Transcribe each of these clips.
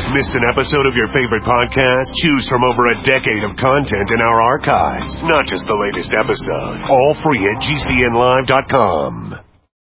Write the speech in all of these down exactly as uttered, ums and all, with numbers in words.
Missed an episode of your favorite podcast? Choose from over a decade of content in our archives. Not just the latest episode. All free at G C N live dot com.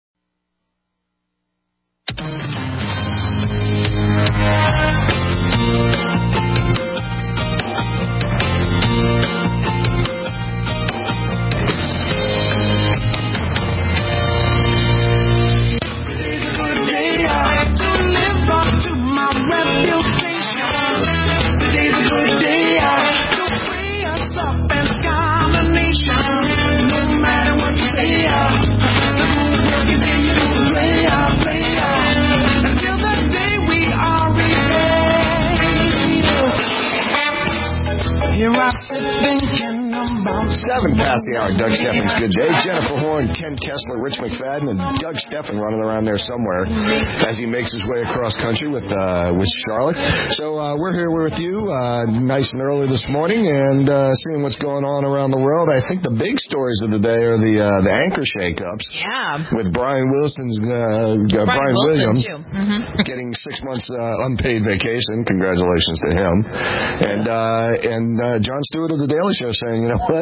Seven past the hour. Doug Steffen's Good Day. Jennifer Horn, Ken Kessler, Rich McFadden, and Doug Steffen running around there somewhere as he makes his way across country with uh, with Charlotte. So uh, we're here with you uh, nice and early this morning and uh, seeing what's going on around the world. I think the big stories of the day are the uh, the anchor shakeups. Yeah. With Brian Wilson's uh, uh, Brian, Brian Williams mm-hmm. getting six months uh, unpaid vacation. Congratulations to him. And uh, and uh, Jon Stewart of The Daily Show saying, you know what?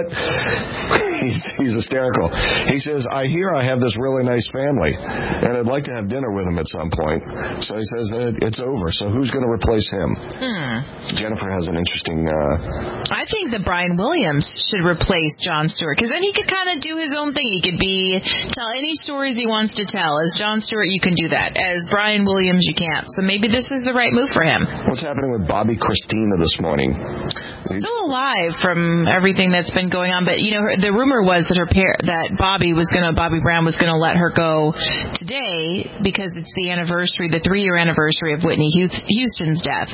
he's, he's hysterical. He says, I hear I have this really nice family, and I'd like to have dinner with him at some point. So he says, it's over. So who's going to replace him? Hmm. Jennifer has an interesting... Uh... I think that Brian Williams should replace Jon Stewart, because then he could kind of do his own thing. He could be tell any stories he wants to tell. As Jon Stewart, you can do that. As Brian Williams, you can't. So maybe this is the right move for him. What's happening with Bobby Christina this morning? Still alive from everything that's been going on, but you know, her, the rumor was that her par- that Bobby was gonna Bobby Brown was gonna let her go today because it's the anniversary, the three year anniversary of Whitney Houston's death.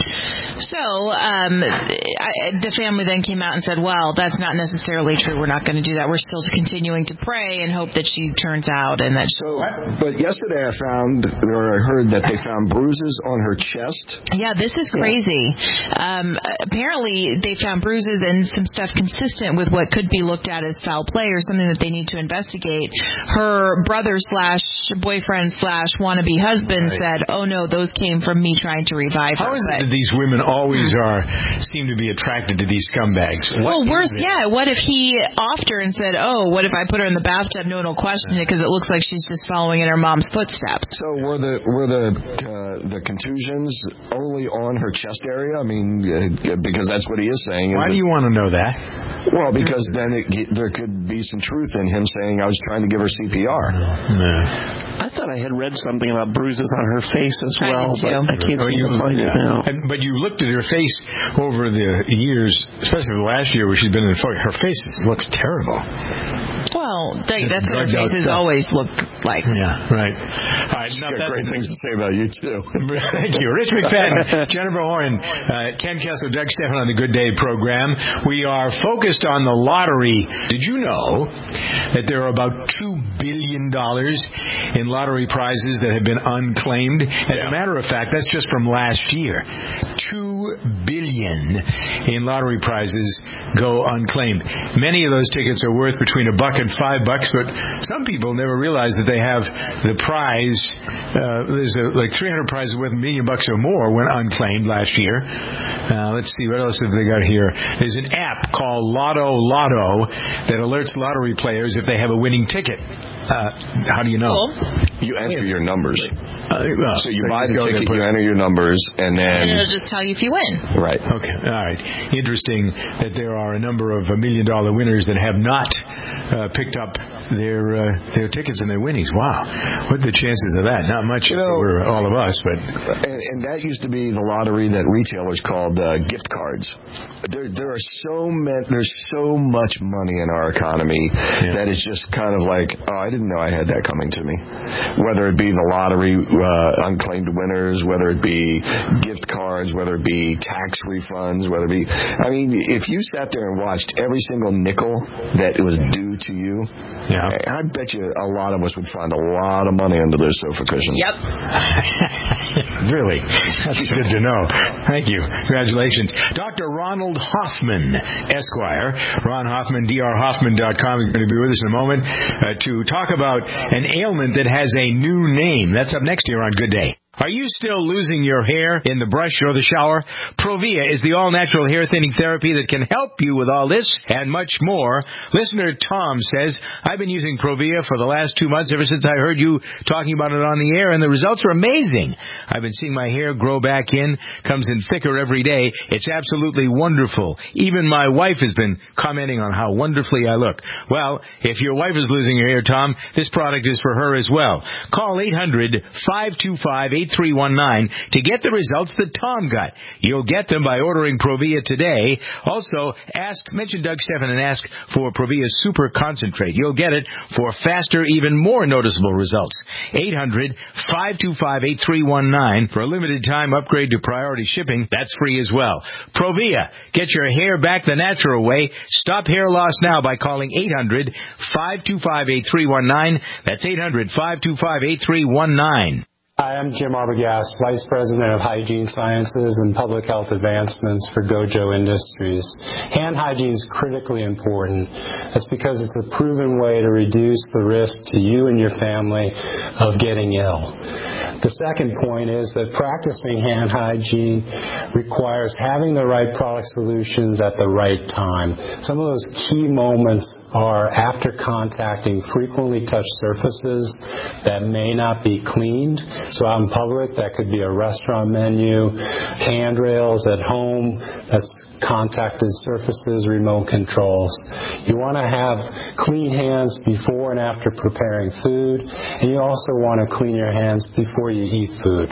So um, I, the family then came out and said, "Well, that's not necessarily true. We're not going to do that. We're still continuing to pray and hope that she turns out." And that. So, but yesterday I found, or I heard that they found bruises on her chest. Yeah, this is crazy. Um, apparently, they found bruises and some stuff consistent with what could be looked at as foul play or something that they need to investigate. Her brother slash boyfriend slash wannabe husband right. said, "Oh no, those came from me trying to revive How her." How is it that these women always are seem to be attracted to these scumbags? What well, worse, yeah. What if he offed her and said, "Oh, what if I put her in the bathtub? No one will question it because it looks like she's just following in her mom's footsteps." So were the were the uh, the contusions only on her chest area? I mean, uh, because that's what he is saying. Why do you want to know that? Well, because then it, there could be some truth in him saying, "I was trying to give her C P R." No. I thought I had read something about bruises on her face as well, I but I can't oh, seem you, to find yeah. it now. And, but you looked at her face over the years, especially the last year where she's been in the photo. Her face looks terrible. Well, that's what her faces always look like. Yeah, right. All right, She's now got that's great things to say about you, too. Thank you. Rich McFadden, Jennifer Horn, uh, Ken Kessler, Doug Steffen on the Good Day program. We are focused on the lottery. Did you know that there are about two billion dollars in lottery prizes that have been unclaimed? As yeah. a matter of fact, that's just from last year. two billion dollars in lottery prizes go unclaimed. Many of those tickets are worth between a buck and five bucks, but some people never realize that they have the prize. Uh, there's a, like three hundred prizes worth a million bucks or more went unclaimed last year. Uh, let's see, what else have they got here? There's an app called Lotto Lotto that alerts lottery players if they have a winning ticket. Uh, how do you know? Cool. You enter your numbers. Uh, well, so you so buy you the ticket, you enter your numbers, and then... And it'll just tell you if you win. Right. Okay. All right. Interesting that there are a number of million-dollar winners that have not uh, picked up their uh, their tickets and their winnings. Wow. What are the chances of that? Not much, you know, for all of us, but... And, and that used to be the lottery that retailers called uh, gift cards. There, there are so many, there's so much money in our economy yeah. that it's just kind of like, oh, I didn't know I had that coming to me. Whether it be the lottery, uh, unclaimed winners, whether it be gift cards, whether it be tax refunds, whether it be, I mean, if you sat there and watched every single nickel that was due to you, yeah. I, I bet you a lot of us would find a lot of money under those sofa cushions. Yep. Really? That's good to know. Thank you. Congratulations. Doctor Ronald Hoffman, Esquire. Ron Hoffman, D R Hoffman dot com. He's going to be with us in a moment uh, to talk about an ailment that has a new name. That's up next here on Good Day. Are you still losing your hair in the brush or the shower? Provia is the all-natural hair thinning therapy that can help you with all this and much more. Listener Tom says, I've been using Provia for the last two months ever since I heard you talking about it on the air, and the results are amazing. I've been seeing my hair grow back in, comes in thicker every day. It's absolutely wonderful. Even my wife has been commenting on how wonderfully I look. Well, if your wife is losing her hair, Tom, this product is for her as well. Call eight hundred, five two five, eight three one nine to get the results that Tom got. You'll get them by ordering Provia today. Also, ask, mention Doug Stephan and ask for Provia Super Concentrate. You'll get it for faster, even more noticeable results. eight hundred, five two five, eight three one nine. For a limited time upgrade to priority shipping, that's free as well. Provia. Get your hair back the natural way. Stop hair loss now by calling eight hundred, five two five, eight three one nine. That's eight hundred, five two five, eight three one nine. Hi, I'm Jim Arbogast, Vice President of Hygiene Sciences and Public Health Advancements for Gojo Industries. Hand hygiene is critically important. That's because it's a proven way to reduce the risk to you and your family of getting ill. The second point is that practicing hand hygiene requires having the right product solutions at the right time. Some of those key moments are after contacting frequently touched surfaces that may not be cleaned. So out in public, that could be a restaurant menu, handrails at home, that's contacted surfaces, remote controls. You want to have clean hands before and after preparing food, and you also want to clean your hands before you eat food.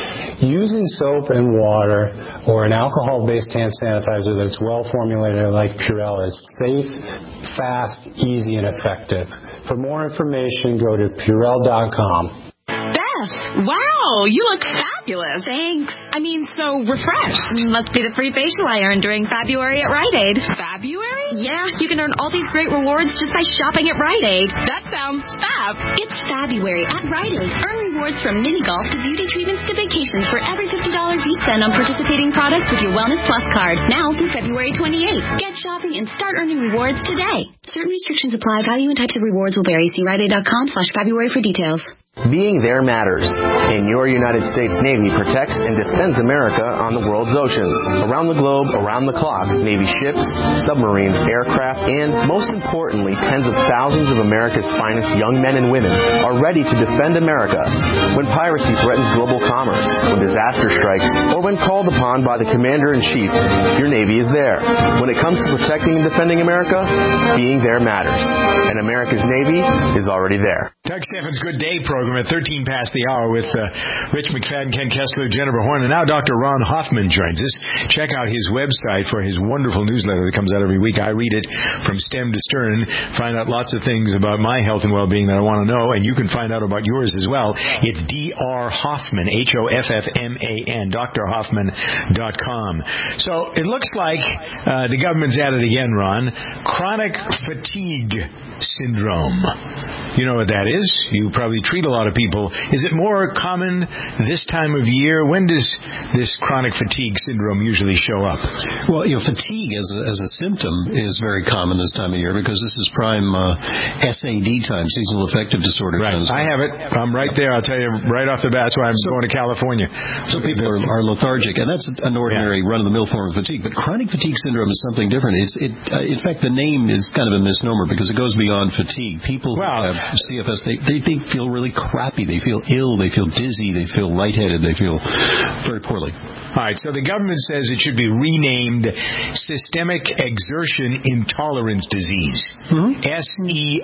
Using soap and water or an alcohol-based hand sanitizer that's well formulated like Purell is safe, fast, easy, and effective. For more information, go to Purell dot com. Beth, wow, you look fabulous. Thanks. I mean, so refreshed. Must be the free facial I earned during February at Rite Aid. February? Yeah, you can earn all these great rewards just by shopping at Rite Aid. That sounds fab. It's February at Rite Aid. Earn rewards from mini golf to beauty treatments to vacations for every fifty dollars you spend on participating products with your Wellness Plus card. Now through February twenty-eighth. Get shopping and start earning rewards today. Certain restrictions apply. Value and types of rewards will vary. See Rite Aid dot com slash February for details. Being there matters, and your United States Navy protects and defends America on the world's oceans. Around the globe, around the clock, Navy ships, submarines, aircraft, and, most importantly, tens of thousands of America's finest young men and women are ready to defend America when piracy threatens global commerce, when disaster strikes, or when called upon by the Commander-in-Chief. Your Navy is there. When it comes to protecting and defending America, being there matters, and America's Navy is already there. Doug Stephan's Good Day program at thirteen past the hour with uh, Rich McFadden, Ken Kessler, Jennifer Horn, and now Doctor Ron Hoffman joins us. Check out his website for his wonderful newsletter that comes out every week. I read it from stem to stern, find out lots of things about my health and well-being that I want to know, and you can find out about yours as well. It's D R Hoffman, H O F F M A N, D R Hoffman dot com. So it looks like uh, the government's at it again, Ron. Chronic fatigue syndrome. You know what that is. You probably treat a lot of people. Is it more common this time of year? When does this chronic fatigue syndrome usually show up? Well, you know, fatigue as a, as a symptom is very common this time of year because this is prime uh, S A D time, seasonal affective disorder. Right. I have it. I'm right there. I'll tell you right off the bat. That's why I'm so, going to California. So people are, are lethargic, and that's an ordinary yeah. run-of-the-mill form of fatigue. But chronic fatigue syndrome is something different. It's, it, uh, in fact, the name is kind of a misnomer because it goes beyond fatigue. People well, who have C F S, they, they, they feel really crappy. They feel ill. They feel dizzy. They feel lightheaded. They feel very poorly. All right. So the government says it should be renamed Systemic Exertion Intolerance Disease. Mm-hmm. S E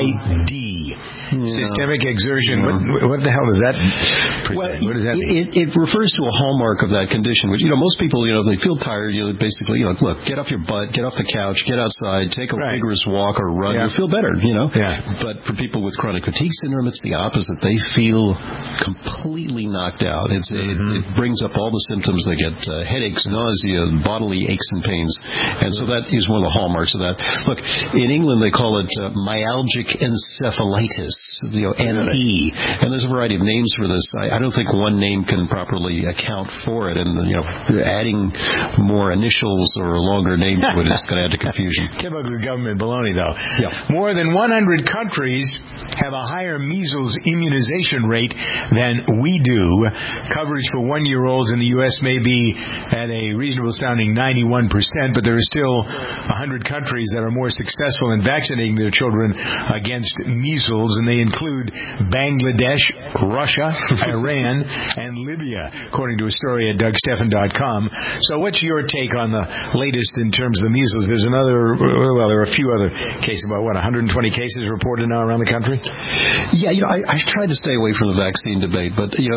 I D. Yeah. Systemic exertion. Yeah. What, what the hell does that present? Well, what does that mean? It, it refers to a hallmark of that condition. Which, you know, most people, you know, they feel tired. You know, basically, you know, look, get off your butt, get off the couch, get outside, take a right. vigorous walk or run. Yeah. You'll feel better, you know. Yeah. But for people with chronic fatigue syndrome, it's the opposite. They feel completely knocked out. It's, mm-hmm. it, it brings up all the symptoms. They get uh, headaches, nausea, bodily aches and pains. And so that is one of the hallmarks of that. Look, in England, they call it uh, myalgic encephalitis, you know, N E. And there's a variety of names for this. I, I don't think one name can properly account for it. And, you know, adding more initials or a longer name to it is going to add to confusion. Typical government baloney, though. Yeah. More than one hundred countries have a higher measles immunization rate than we do. Coverage for one-year-olds in the U S may be at a reasonable-sounding ninety-one percent, but there are still one hundred countries that are more successful in vaccinating their children against measles, and they include Bangladesh, Russia, Iran, and Libya, according to a story at Doug Stephan dot com. So what's your take on the latest in terms of the measles? There's another, well, there are a few other cases, about, what, one hundred twenty cases reported now around the country? Yeah, you know, I, I tried to stay away from the vaccine debate, but, you know,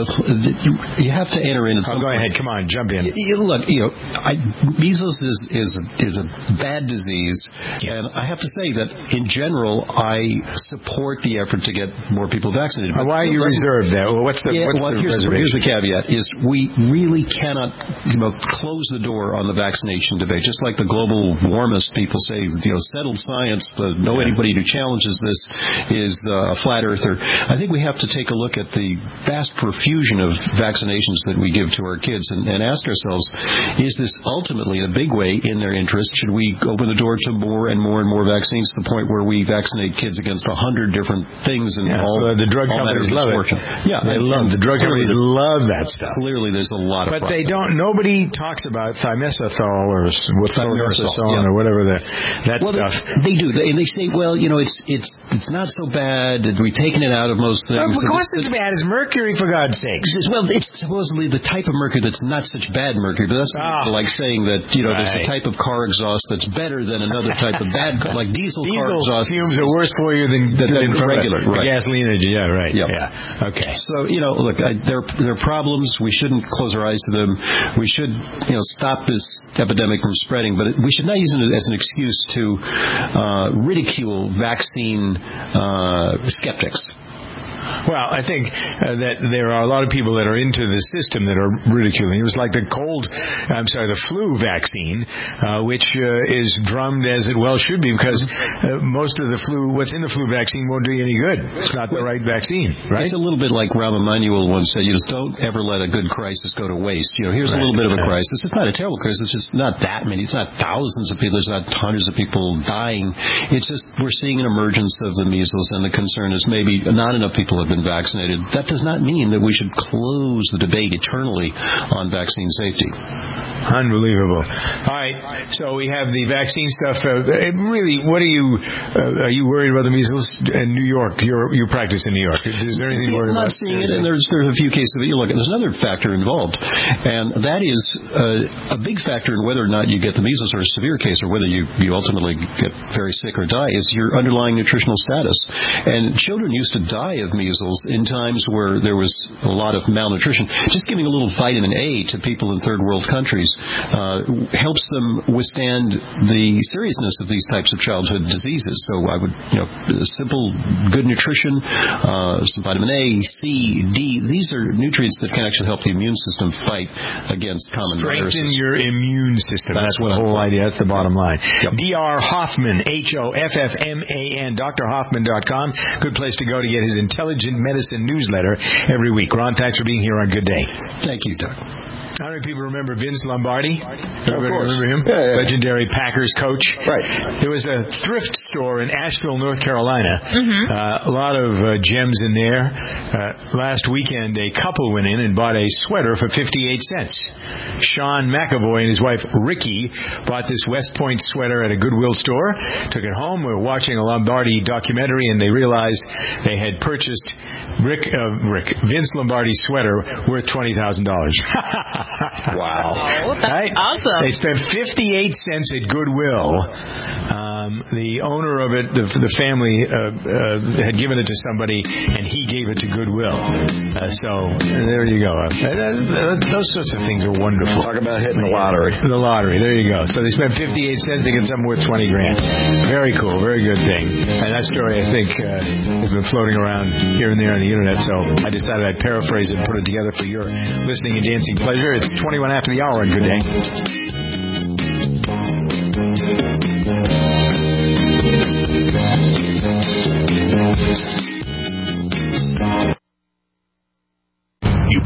you have to enter in at some oh, go point. ahead. Come on, jump in. You, look, you know, I, measles is, is, is a bad disease, yeah. and I have to say that, in general, I support the effort to get more people vaccinated. But why are you reserved there? Well, what's the, yeah, what's well, the here's, reservation? Here's the caveat, is we really cannot, you know, close the door on the vaccination debate. Just like the global warmist people say, you know, settled science, the, no anybody who challenges this is uh, a flat earther. I think we have to take a look at the vast profusion of vaccinations that we give to our kids and, and ask ourselves, is this ultimately, in a big way, in their interest? Should we open the door to more and more and more vaccines to the point where we vaccinate kids against a hundred different things? And yeah, all so the drug all companies love it. Yeah, they love the drug companies love that stuff. Clearly, there's a lot of. But problems. they don't. Nobody talks about thimerosal or thimerosal yeah. or whatever the, that well, stuff. They, they do. They, and they say, well, you know, it's it's it's not so bad. We've taken it out of most things. Well, of course, it's, it's bad. It's mercury, for God's sakes. Well, it's supposedly the type of mercury that's not such bad mercury, but that's oh. like saying that, you know, right. there's a type of car exhaust that's better than another type of bad car, like diesel, diesel car exhaust. Diesel fumes are worse for you than, than, than regular a, right. gasoline engine. Yeah, right. Yep. Yeah. Okay. So, you know, look, I, there, there are problems. We shouldn't close our eyes to them. We should, you know, stop this epidemic from spreading, but we should not use it as an excuse to uh, ridicule vaccine uh, skeptics. Well, I think uh, that there are a lot of people that are into the system that are ridiculing. It was like the cold, I'm sorry, the flu vaccine, uh, which uh, is drummed as it well should be, because uh, most of the flu, what's in the flu vaccine won't do you any good. It's not the right vaccine, right? It's a little bit like Rahm Emanuel once said, you just don't ever let a good crisis go to waste. You know, here's right. a little bit of a crisis. It's not a terrible crisis. It's just not that many. It's not thousands of people. There's not hundreds of people dying. It's just we're seeing an emergence of the measles, and the concern is maybe not enough people have been vaccinated. That does not mean that we should close the debate eternally on vaccine safety. Unbelievable. All right, so we have the vaccine stuff. Uh, really, what are you, uh, are you worried about the measles in New York? You're, you practice in New York. Is there anything worried about? I'm not seeing it, and there's, there's a few cases of it. You look, there's another factor involved, and that is uh, a big factor in whether or not you get the measles or a severe case, or whether you, you ultimately get very sick or die, is your underlying nutritional status. And children used to die of measles in times where there was a lot of malnutrition. Just giving a little vitamin A to people in third world countries uh, helps them withstand the seriousness of these types of childhood diseases. So I would, you know, simple, good nutrition, uh, some vitamin A, C, D. These are nutrients that can actually help the immune system fight against common viruses. Strengthen your immune system. That's, That's what the whole idea. That's the bottom line. Yep. D R Hoffman, H O F F M A N, D R Hoffman dot com. Good place to go to get his intelligent medicine newsletter every week. Ron, thanks for being here on Good Day. Thank you, Doug. How many people remember Vince Lombardi? Everybody of course. Remember him? Yeah, yeah. Legendary Packers coach. Right. There was a thrift store in Asheville, North Carolina. Mm-hmm. Uh, a lot of uh, gems in there. Uh, last weekend, a couple went in and bought a sweater for fifty-eight cents. Sean McAvoy and his wife, Ricky, bought this West Point sweater at a Goodwill store, took it home. We were watching a Lombardi documentary, and they realized they had purchased Rick, uh, Rick Vince Lombardi's sweater worth twenty thousand dollars. Wow. Oh, that's right? awesome. They spent fifty-eight cents at Goodwill. Um, the owner of it, the, the family, uh, uh, had given it to somebody, and he gave it to Goodwill. Uh, so there you go. Uh, uh, those sorts of things are wonderful. Talk about hitting the lottery. The lottery. There you go. So they spent fifty-eight cents to get something worth twenty grand. Very cool. Very good thing. And that story, I think, uh, has been floating around here and there on the internet. So I decided I'd paraphrase it and put it together for your listening and dancing pleasure. It's twenty-one after the hour on Good Day. You pick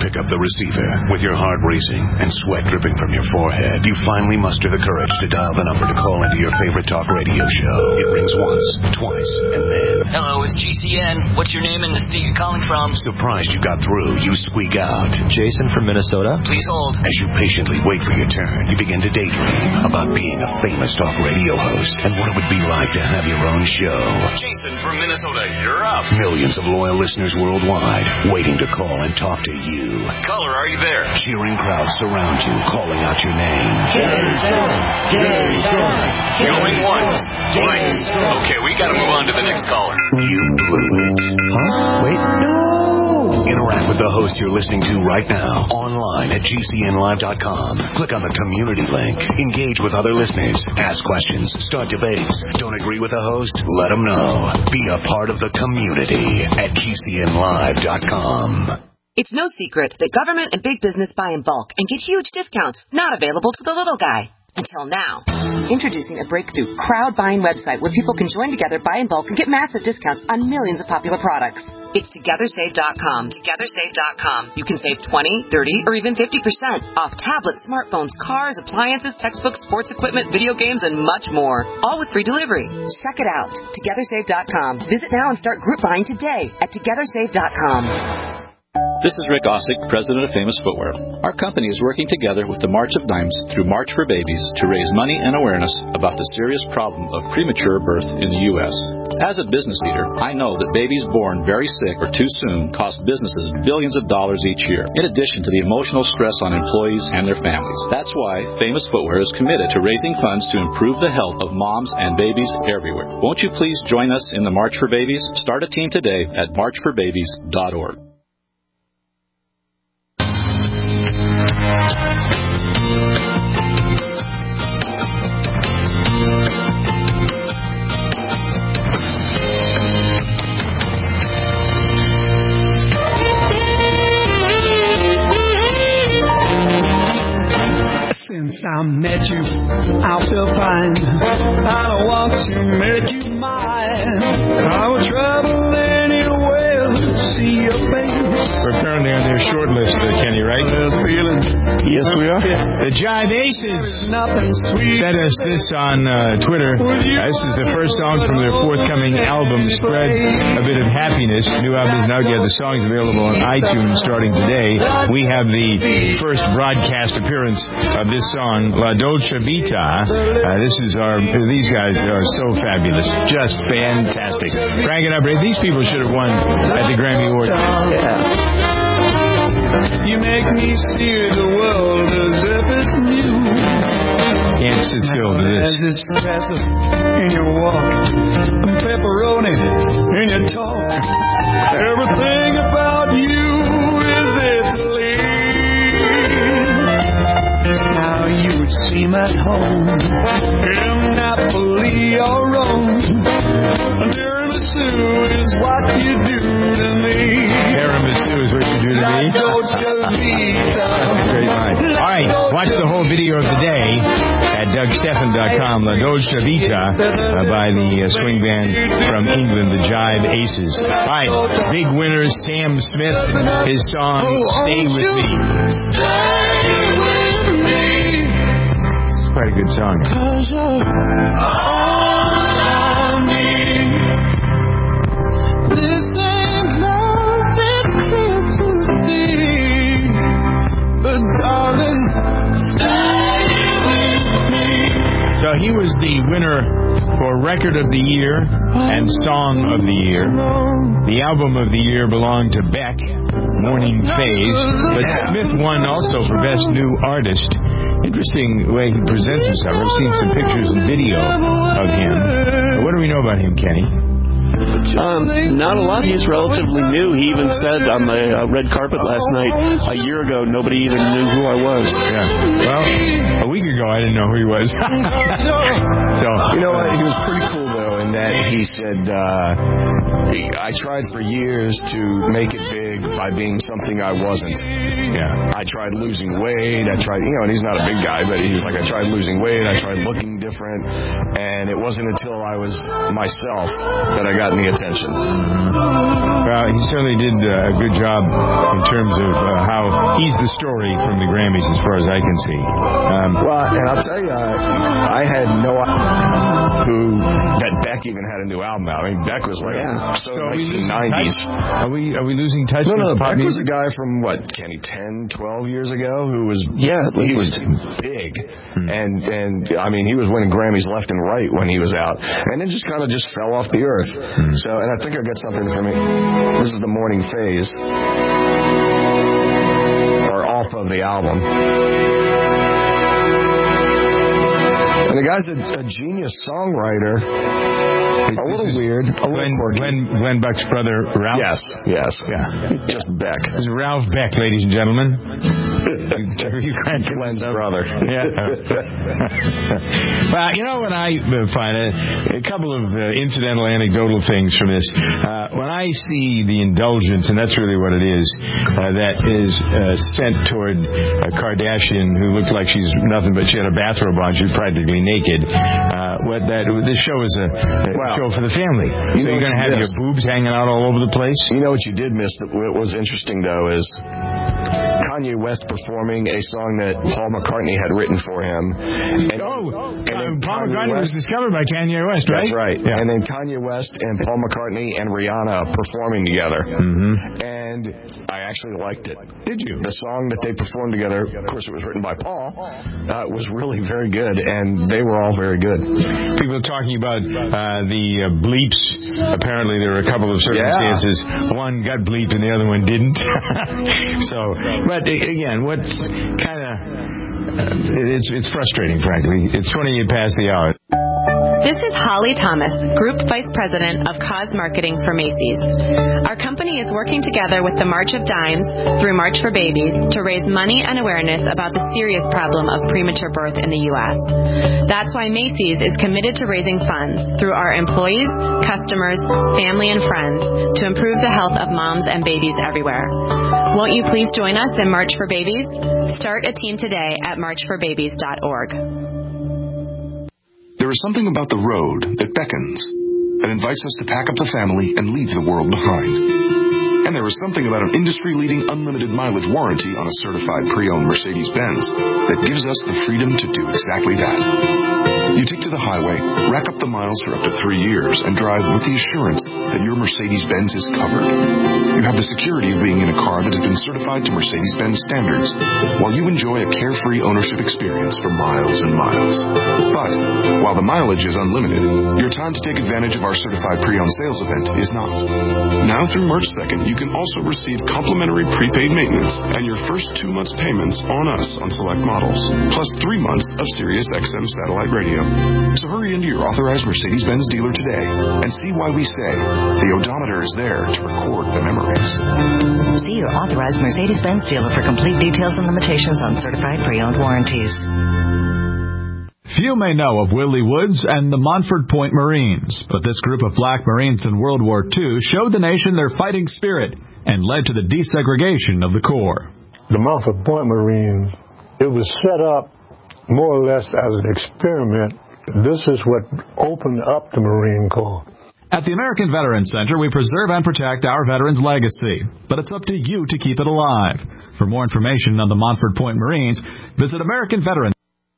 pick up the receiver. With your heart racing and sweat dripping from your forehead, you finally muster the courage to dial the number to call into your favorite talk radio show. It rings once, twice, and then... Hello, it's G C N. What's your name and the state you're calling from? Surprised you got through, you squeak out. Jason from Minnesota. Please hold. As you patiently wait for your turn, you begin to daydream about being a famous talk radio host and what it would be like to have your own show. Jason from Minnesota, you're up. Millions of loyal listeners worldwide waiting to call and talk to you. Caller, are you there? Cheering crowds surround you, calling out your name. Jason! Jason! Going once, twice. Okay, we gotta move on to the next caller. You blew it. Huh? Wait, no! Interact with the host you're listening to right now, online at G C N live dot com. Click on the community link. Engage with other listeners. Ask questions. Start debates. Don't agree with the host? Let them know. Be a part of the community at G C N live dot com. It's no secret that government and big business buy in bulk and get huge discounts not available to the little guy. Until now. Introducing a breakthrough crowd buying website where people can join together, buy in bulk, and get massive discounts on millions of popular products. It's Together Save dot com. Together Save dot com. You can save twenty, thirty, or even fifty percent off tablets, smartphones, cars, appliances, textbooks, sports equipment, video games, and much more. All with free delivery. Check it out. Together Save dot com. Visit now and start group buying today at Together Save dot com. This is Rick Ossick, president of Famous Footwear. Our company is working together with the March of Dimes through March for Babies to raise money and awareness about the serious problem of premature birth in the U S As a business leader, I know that babies born very sick or too soon cost businesses billions of dollars each year, in addition to the emotional stress on employees and their families. That's why Famous Footwear is committed to raising funds to improve the health of moms and babies everywhere. Won't you please join us in the March for Babies? Start a team today at march for babies dot org. Since I met you, I feel fine. I don't want to make you mine. I will travel anywhere to see your face. We're apparently on their short list, uh, Kenny, right? Yes, we are. The Jive Aces sent us this on uh, Twitter. Uh, this is the first song from their forthcoming album, Spread a Bit of Happiness. The new album is now out. The song's available on iTunes starting today. We have the first broadcast appearance of this song, La Dolce Vita. Uh, this is our, these guys are so fabulous. Just fantastic. Crank it up, Ray. These people should have won at the Grammy Awards. Yeah. You make me see the world as if it's new. Can't sit still to this. As it's passive in your walk, and pepperoni in your talk. Everything about you is Italy. How you would seem at home in Napoli or Rome. Tiramisu is what you do to me. Tiramisu is what you do to me. That's a great line. All right, watch the whole video of the day at Doug Stephan dot com. La Dolce Vita uh, by the uh, swing band from England, the Jive Aces. All right, big winners, Sam Smith, his song, Stay With Me. Stay with me. It's quite a good song. This ain't love, it's clear to see. But darling, stay with me. So he was the winner for Record of the Year and Song of the Year. The Album of the Year belonged to Beck, Morning Phase. But Smith won also for Best New Artist. Interesting way he presents himself. I've seen some pictures and video of him. What do we know about him, Kenny? Um, not a lot. He's relatively new. He even said on the uh, red carpet last night, a year ago, nobody even knew who I was. Yeah. Well, a week ago, I didn't know who he was. So you know what? He was pretty cool though. in that he said, uh, I tried for years to make it big by being something I wasn't. Yeah. I tried losing weight. I tried, you know, and he's not a big guy, but he's like, I tried losing weight. I tried looking different. And it wasn't until I was myself that I got any attention. Well, he certainly did uh, a good job in terms of uh, how he's the story from the Grammys as far as I can see. Um, well, and I'll tell you, uh, I had no idea who that Beck even had a new album out. I mean, Beck was like yeah. so, so nineteen nineties. Are we are we losing touch? No, no, with Beck pop was music? a guy from what, Kenny, ten, twelve years ago who was yeah, he was big, hmm. and and I mean he was winning Grammys left and right when he was out, and then just kind of just fell off the earth. Hmm. So, and I think I got something from it. This is the Morning Phase, or off of the album. And the guy's a, a genius songwriter. A little weird. A Glenn, little Glenn, Glenn Beck's brother, Ralph? Yes, yes. Yeah. Just Beck. This is Ralph Beck, ladies and gentlemen. Glenn's brother. Yeah. Well, you know what I find? A, a couple of uh, incidental, anecdotal things from this. Uh, when I see the indulgence, and that's really what it is, uh, that is uh, sent toward a Kardashian who looked like she's nothing but she had a bathrobe on, she was practically naked. Uh, what that this show is a, a wow. show for the family. You so you're going to have missed. your boobs hanging out all over the place? You know what you did miss that what was interesting, though, is Kanye West performing a song that Paul McCartney had written for him. And, oh, and uh, Paul Kanye McCartney West, was discovered by Kanye West, right? That's right. Yeah. And then Kanye West and Paul McCartney and Rihanna performing together. Mm-hmm. And I actually liked it. Did you? The song that they performed together, of course it was written by Paul, uh, was really very good, and they were all very good. People are talking about uh, the uh, bleeps. Apparently there were a couple of circumstances. Yeah. One got bleeped and the other one didn't. So, but again, what's kind of, uh, it's, it's frustrating, frankly. It's twenty past the hour. This is Holly Thomas, Group Vice President of Cause Marketing for Macy's. Our company is working together with the March of Dimes through March for Babies to raise money and awareness about the serious problem of premature birth in the U S. That's why Macy's is committed to raising funds through our employees, customers, family, and friends to improve the health of moms and babies everywhere. Won't you please join us in March for Babies? Start a team today at march for babies dot org. There is something about the road that beckons, that invites us to pack up the family and leave the world behind. And there is something about an industry-leading unlimited mileage warranty on a certified pre-owned Mercedes-Benz that gives us the freedom to do exactly that. You take to the highway, rack up the miles for up to three years, and drive with the assurance that your Mercedes-Benz is covered. You have the security of being in a car that has been certified to Mercedes-Benz standards, while you enjoy a carefree ownership experience for miles and miles. But while the mileage is unlimited, your time to take advantage of our certified pre-owned sales event is not. Now through March second, you can also receive complimentary prepaid maintenance and your first two months payments on us on select models, plus three months of Sirius X M satellite radio. So hurry into your authorized Mercedes-Benz dealer today and see why we say the odometer is there to record the memories. See your authorized Mercedes-Benz dealer for complete details and limitations on certified pre-owned warranties. Few may know of Willie Woods and the Montford Point Marines, but this group of black Marines in World War Two showed the nation their fighting spirit and led to the desegregation of the Corps. The Montford Point Marines, it was set up more or less as an experiment. This is what opened up the Marine Corps. At the American Veterans Center, we preserve and protect our veterans' legacy, but it's up to you to keep it alive. For more information on the Montford Point Marines, visit American Veterans.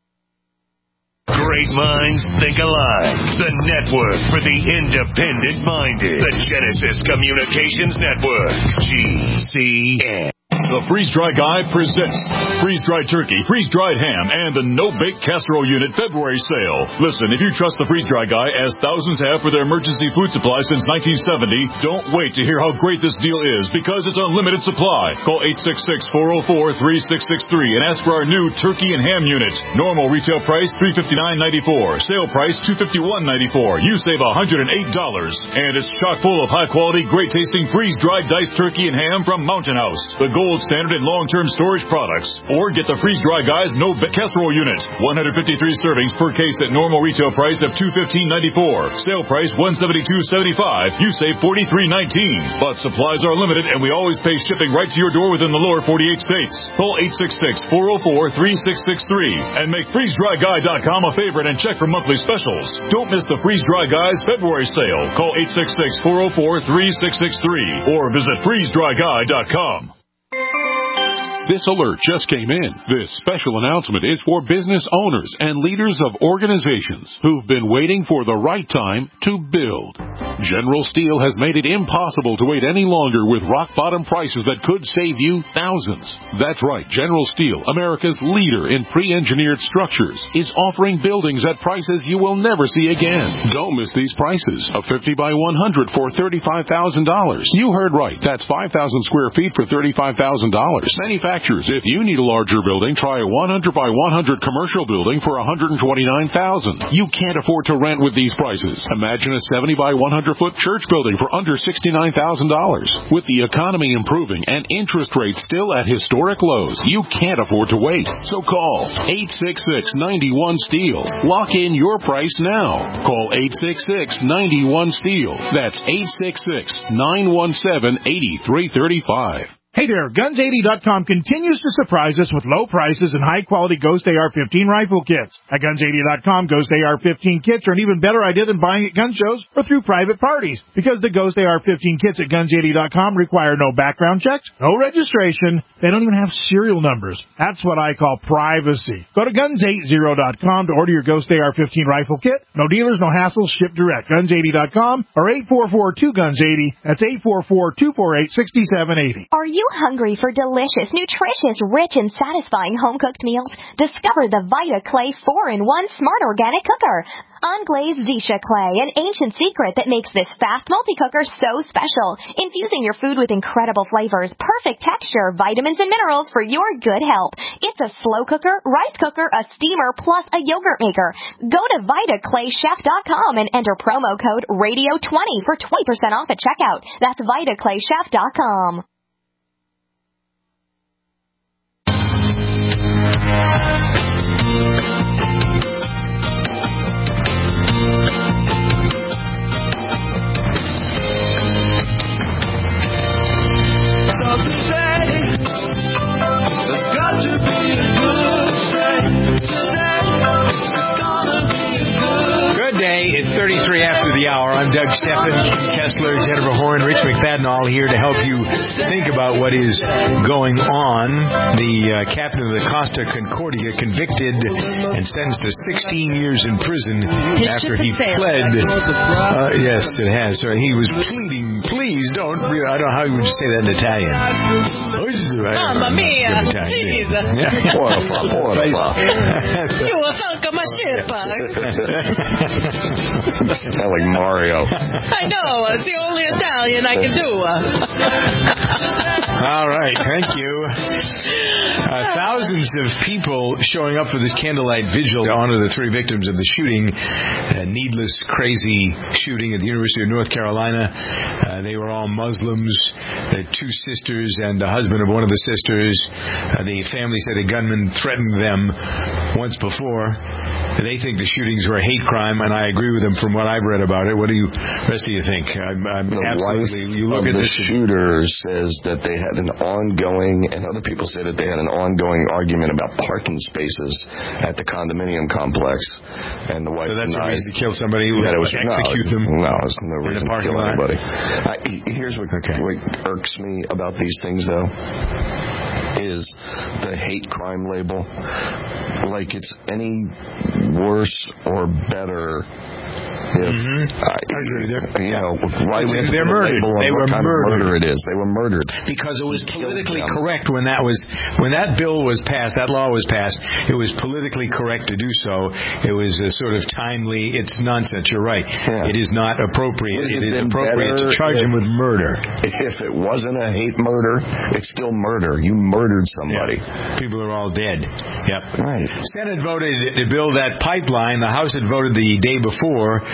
Great minds think alike. The network for the independent-minded. The Genesis Communications Network. G C N. The Freeze-Dry Guy presents freeze-dried turkey, freeze-dried ham, and the no-bake casserole unit February sale. Listen, if you trust the Freeze-Dry Guy, as thousands have for their emergency food supply since nineteen seventy, don't wait to hear how great this deal is, because it's unlimited supply. Call eight six six, four oh four, three six six three and ask for our new turkey and ham unit. Normal retail price three hundred fifty-nine dollars and ninety-four cents. Sale price two hundred fifty-one dollars and ninety-four cents. You save one hundred eight dollars. And it's chock full of high-quality, great-tasting freeze-dried diced turkey and ham from Mountain House. The gold gold standard and long-term storage products. Or get the Freeze-Dry Guy's No Bake Casserole Unit. one hundred fifty-three servings per case at normal retail price of two hundred fifteen dollars and ninety-four cents. Sale price one hundred seventy-two dollars and seventy-five cents. You save forty-three dollars and nineteen cents. But supplies are limited, and we always pay shipping right to your door within the lower forty-eight states. Call eight six six, four oh four, three six six three and make freeze dry guy dot com a favorite and check for monthly specials. Don't miss the Freeze-Dry Guy's February sale. Call eight six six, four oh four, three six six three or visit freeze dry guy dot com. This alert just came in. This special announcement is for business owners and leaders of organizations who've been waiting for the right time to build. General Steel has made it impossible to wait any longer with rock-bottom prices that could save you thousands. That's right. General Steel, America's leader in pre-engineered structures, is offering buildings at prices you will never see again. Don't miss these prices. A fifty by one hundred for thirty-five thousand dollars. You heard right. That's five thousand square feet for thirty-five thousand dollars. Manufacturers, if you need a larger building, try a one hundred by one hundred commercial building for one hundred twenty-nine thousand dollars. You can't afford to rent with these prices. Imagine a seventy by one hundred foot church building for under sixty-nine thousand dollars. With the economy improving and interest rates still at historic lows, you can't afford to wait. So call eight six six, nine one, STEEL. Lock in your price now. Call eight six six, nine one, STEEL. That's eight six six, nine one seven, eight three three five. Hey there, Guns eighty dot com continues to surprise us with low prices and high-quality Ghost A R fifteen rifle kits. At Guns eighty dot com, Ghost A R fifteen kits are an even better idea than buying at gun shows or through private parties, because the Ghost A R fifteen kits at Guns eighty dot com require no background checks, no registration, they don't even have serial numbers. That's what I call privacy. Go to Guns eighty dot com to order your Ghost A R fifteen rifle kit. No dealers, no hassles, ship direct. Guns eighty dot com or eight four four two guns eighty. That's eight four four, two four eight, six seven eight zero. Are you hungry for delicious, nutritious, rich, and satisfying home-cooked meals? Discover the Vita Clay four in one Smart Organic Cooker. Unglazed Zisha clay, an ancient secret that makes this fast multi-cooker so special. Infusing your food with incredible flavors, perfect texture, vitamins, and minerals for your good health. It's a slow cooker, rice cooker, a steamer, plus a yogurt maker. Go to Vita Clay Chef dot com and enter promo code radio twenty for twenty percent off at checkout. That's Vita Clay Chef dot com. Good day. It's thirty-three after the hour. I'm Doug Stephan, Ken Kessler, Jennifer Horn, Rich McFadden, all here to help you think about what is going on. The uh, captain of the Costa Concordia convicted and sentenced to sixteen years in prison after he pled. Uh, yes, it has. So he was pleading, please don't. I don't know how you would say that in Italian. Mamma mia, please. What a fuck, what a fuck. You will fuck my ship. Sound like Mario. I know, it's the only Italian I can do. All right, thank you. Uh, thousands of people showing up for this candlelight vigil to honor the three victims of the shooting, a needless, crazy shooting at the University of North Carolina. Uh, they were all Muslims, the two sisters and the husband of one of the sisters. Uh, the family said a gunman threatened them once before. They think the shootings were a hate crime, and I agree with them from what I've read about it. What do you, rest of you think? I'm, I'm the absolutely. You of look at the this shooter says that they had an ongoing, and other people say that they had an ongoing argument about parking spaces at the condominium complex, and the wife. So that's denied, a reason to kill somebody. That it was execute no, them. No, there's no reason to kill lot. anybody. I, here's what, okay. what irks me about these things, though, is the hate crime label. Like it's any worse or better if mm-hmm. uh, I agree there. You know, why we have to They're put a murdered. label on They what were kind murdered. of murder it is. They were murdered because it was politically correct when that was when that bill was passed. That law was passed. It was politically correct to do so. It was a sort of timely. It's nonsense. You're right. Yeah. It is not appropriate. It is appropriate to charge him with murder. If it wasn't a hate murder, it's still murder. You murdered somebody. Yeah. People are all dead. Yep. Right. Senate voted to build that pipeline. The House had voted the day before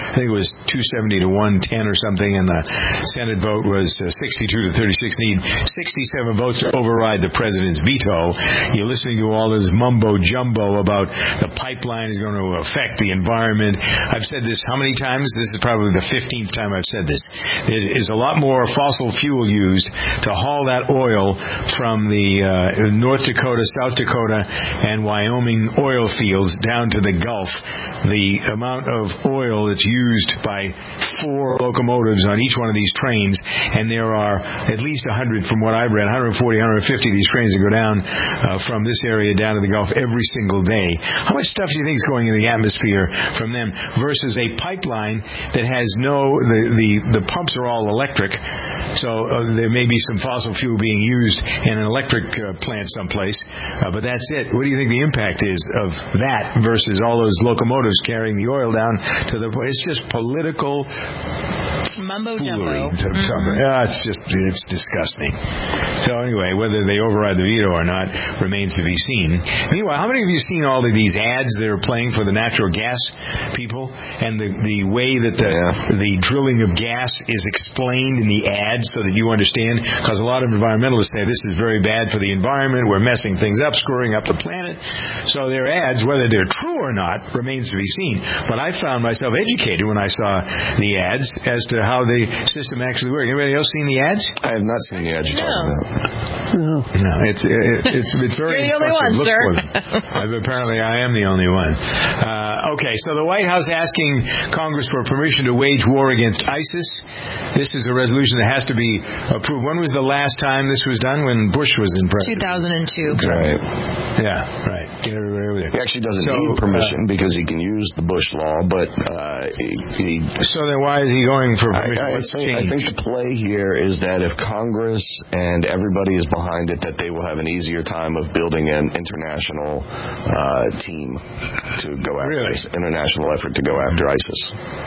I think it was two seventy to one ten or something, and the Senate vote was uh, sixty-two to thirty-six. Need sixty-seven votes to override the president's veto. You're listening to all this mumbo jumbo about the pipeline is going to affect the environment. I've said this how many times? This is probably the fifteenth time I've said this. There is a lot more fossil fuel used to haul that oil from the uh, North Dakota, South Dakota, and Wyoming oil fields down to the Gulf. The amount of oil that's used by four locomotives on each one of these trains, and there are at least one hundred, from what I've read, one forty, one fifty of these trains that go down uh, from this area down to the Gulf every single day. How much stuff do you think is going in the atmosphere from them versus a pipeline that has no, the, the, the pumps are all electric, so uh, there may be some fossil fuel being used in an electric uh, plant someplace, uh, but that's it. What do you think the impact is of that versus all those locomotives carrying the oil down to the... It's just political... Mumbo jumbo. Mm-hmm. Yeah, it's just, it's disgusting. So anyway, whether they override the veto or not remains to be seen. Meanwhile, how many of you seen all of these ads that are playing for the natural gas people and the, the way that the, yeah. the drilling of gas is explained in the ads so that you understand? Because a lot of environmentalists say this is very bad for the environment, we're messing things up, screwing up the planet. So their ads, whether they're true or not, remains to be seen. But I found myself educated when I saw the ads as to how the system actually works. Anybody else seen the ads? I have not seen the ads you're no. talking about. No. No, it's it, it's it's very. You're the only one, Look sir. uh, apparently, I am the only one. Uh, okay, so the White House asking Congress for permission to wage war against ISIS. This is a resolution that has to be approved. When was the last time this was done? When Bush was in president? two thousand two. Right. Yeah. Right. Get everybody over there. He actually doesn't so, need permission uh, because he can use the Bush law, but uh, he, he. So then, why is he going for permission? I, I, What's think, I think the play here is that if Congress and everybody is behind it, that they will have an easier time of building an international uh, team to go after really? this, international effort to go after ISIS.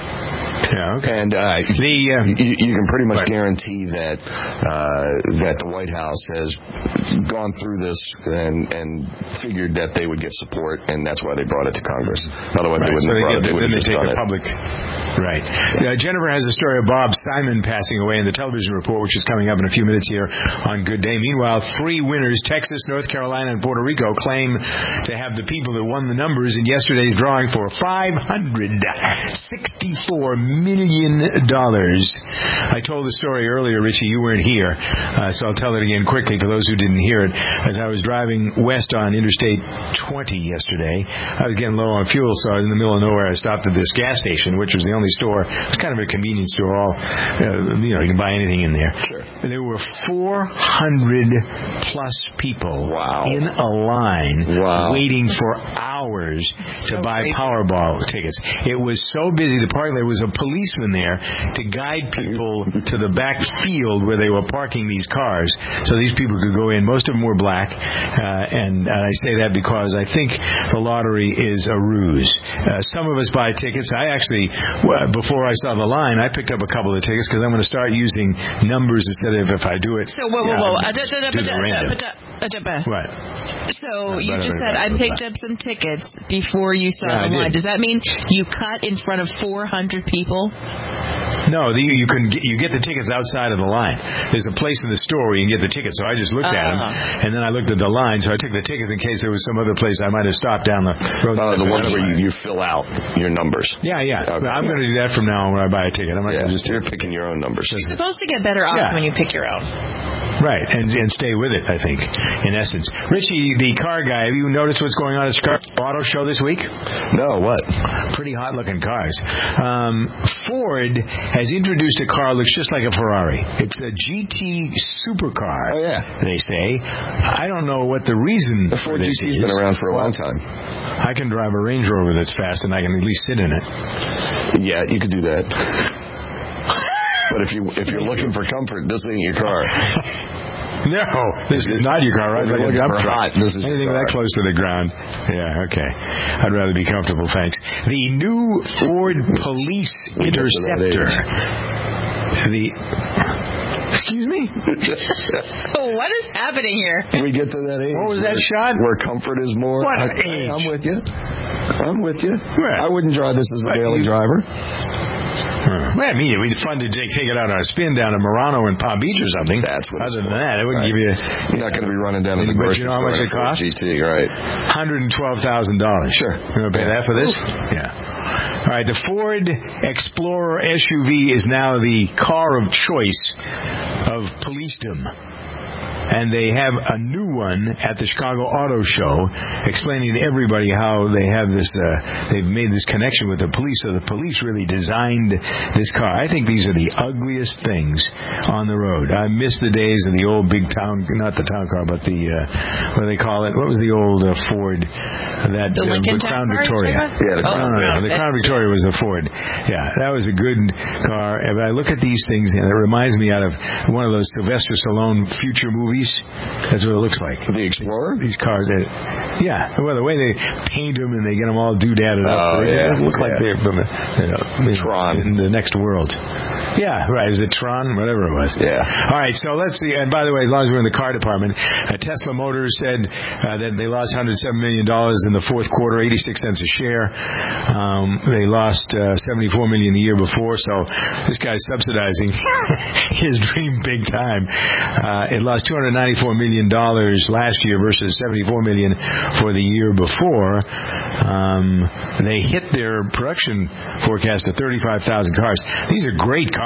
Yeah, okay. And uh, the uh, you, you can pretty much right. guarantee that uh, that the White House has gone through this and, and figured that they would get support, and that's why they brought it to Congress. Otherwise, right. they wouldn't so have brought get, it. They would then have they just take done a it. public. Right. Yeah. Uh, Jennifer has a story of Bob Simon passing away in the television report, which is coming up in a few minutes here on Good Day. Meanwhile, three winners, Texas, North Carolina, and Puerto Rico, claim to have the people that won the numbers in yesterday's drawing for five hundred sixty-four million dollars. I told the story earlier, Richie, you weren't here, uh, so I'll tell it again quickly for those who didn't hear it. As I was driving west on Interstate twenty yesterday, I was getting low on fuel, so I was in the middle of nowhere. I stopped at this gas station, which was the only store. It was kind of a convenience store. All uh, you know, you can buy anything in there. Sure. And there were four hundred plus people wow. in a line wow. waiting for hours to so buy crazy. Powerball tickets. It was so busy. The park, there was a policeman there to guide people to the back field where they were parking these cars, so these people could go in. Most of them were black, uh, and uh, I say that because I think the lottery is a ruse. Uh, some of us buy tickets. I actually, well, before I saw the line, I picked up a couple of tickets because I'm going to start using numbers instead of if I do it. So whoa, whoa, whoa! Yeah, What? So you just said I picked up some tickets before you saw yeah, the line. Does that mean you cut in front of four hundred people? No, the, you can get, you get the tickets outside of the line. There's a place in the store where you can get the tickets. So I just looked uh, at them, and then I looked at the line. So I took the tickets in case there was some other place I might have stopped down the road. Uh, the ones where you, you fill out your numbers. Yeah, yeah. Okay. I'm going to do that from now on when I buy a ticket. I'm not yeah, going to just you're picking your own numbers. You're supposed to get better odds yeah. when you pick your own. Right, and and stay with it, I think, in essence. Richie, the car guy, have you noticed what's going on at the car auto show this week? No, what? Pretty hot-looking cars. Um, Ford has introduced a car that looks just like a Ferrari. It's a G T supercar, oh, yeah. they say. I don't know what the reason the Ford for this G T's is. been around for a long time. I can drive a Range Rover that's fast, and I can at least sit in it. Yeah, you could do that. But if you if you're looking for comfort, this ain't your car. No, this is not your car, right? If you're looking for hot, this is anything your car. that close to the ground. Yeah, okay. I'd rather be comfortable, thanks. The new Ford Police Interceptor. The excuse me. What is happening here? We get to that age. What was that shot? Where comfort is more. What I, age? I'm with you. I'm with you. Where? I wouldn't drive this as a daily driver. Huh. Well, I mean, it'd be fun to take, take it out on a spin down to Murano and Palm Beach or something. That's what Other than that, it wouldn't right. give you... You're not going to be running down to the But grocery you know how much it store costs? G T, right. one hundred twelve thousand dollars. Sure. You want to pay that for this? Yeah. All right, the Ford Explorer S U V is now the car of choice of policedom. And they have a new one at the Chicago Auto Show explaining to everybody how they have this, uh, they've made this connection with the police, so the police really designed this car. I think these are the ugliest things on the road. I miss the days of the old big town, not the town car, but the, uh, what do they call it? What was the old uh, Ford? That, the uh, Lincoln the Crown car, Victoria. Yeah, the oh, Crown, no, no, the Crown Victoria was the Ford. Yeah, that was a good car. If I look at these things, and it reminds me out of one of those Sylvester Stallone future movies. That's what it looks like. The Explorer? These cars. That, yeah. Well, the way they paint them and they get them all doodadded up. Oh, they yeah. look yeah. like they're from a, you know, Tron. in the next world. Yeah, right. Is it Tron? Whatever it was. Yeah. All right, so let's see. And by the way, as long as we're in the car department, uh, Tesla Motors said uh, that they lost one hundred seven million dollars in the fourth quarter, eighty-six cents a share. Um, they lost uh, seventy-four million dollars the year before, so this guy's subsidizing his dream big time. Uh, it lost two hundred ninety-four million dollars last year versus seventy-four million dollars for the year before. Um, they hit their production forecast of thirty-five thousand cars. These are great cars.